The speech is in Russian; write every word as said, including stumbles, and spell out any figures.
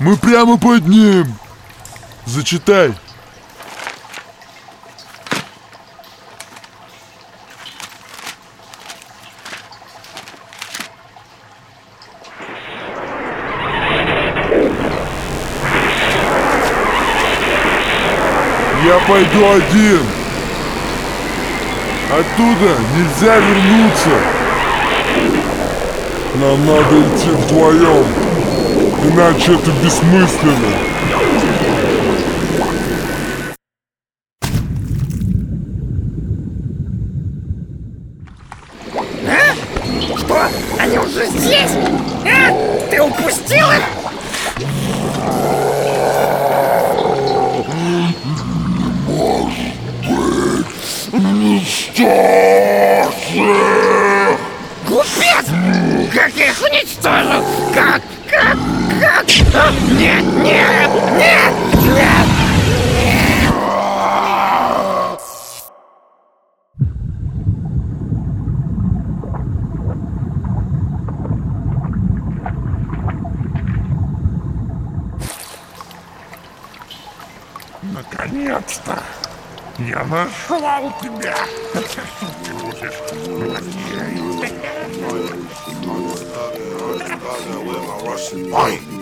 Мы прямо под ним. Зачитай. Я пойду один. Оттуда нельзя вернуться. Нам надо идти вдвоем, иначе это бессмысленно. А? Что? Они уже здесь? А? Ты упустил их? Глупец! Как я их уничтожил? Как? Как? Как? А? Нет! Нет! Нет! Нет! Наконец-то! Я нашел тебя! Ой,